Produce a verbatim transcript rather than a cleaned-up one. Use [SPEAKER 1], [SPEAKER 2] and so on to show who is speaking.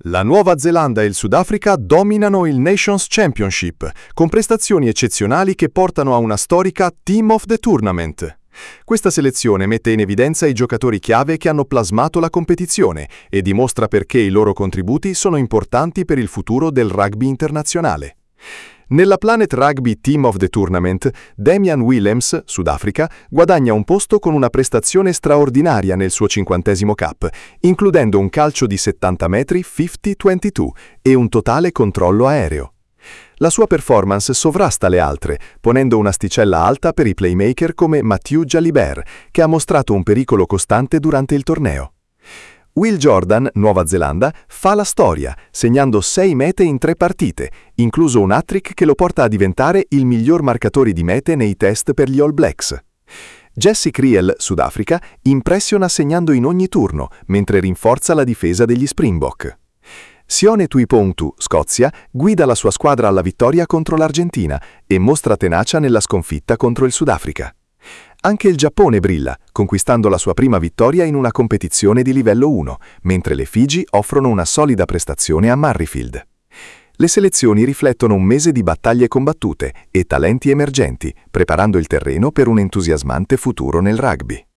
[SPEAKER 1] La Nuova Zelanda e il Sudafrica dominano il Nations Championship, con prestazioni eccezionali che portano a una storica Team of the Tournament. Questa selezione mette in evidenza i giocatori chiave che hanno plasmato la competizione e dimostra perché i loro contributi sono importanti per il futuro del rugby internazionale. Nella Planet Rugby Team of the Tournament, Damian Williams, Sudafrica, guadagna un posto con una prestazione straordinaria nel suo cinquantesimo cap, includendo un calcio di settanta metri cinquanta ventidue e un totale controllo aereo. La sua performance sovrasta le altre, ponendo un'asticella alta per i playmaker come Mathieu Jalibert, che ha mostrato un pericolo costante durante il torneo. Will Jordan, Nuova Zelanda, fa la storia, segnando sei mete in tre partite, incluso un hat-trick che lo porta a diventare il miglior marcatore di mete nei test per gli All Blacks. Jesse Kriel, Sudafrica, impressiona segnando in ogni turno, mentre rinforza la difesa degli Springbok. Sione Tuipulotu, Scozia, guida la sua squadra alla vittoria contro l'Argentina e mostra tenacia nella sconfitta contro il Sudafrica. Anche il Giappone brilla, conquistando la sua prima vittoria in una competizione di livello uno, mentre le Figi offrono una solida prestazione a Murrayfield. Le selezioni riflettono un mese di battaglie combattute e talenti emergenti, preparando il terreno per un entusiasmante futuro nel rugby.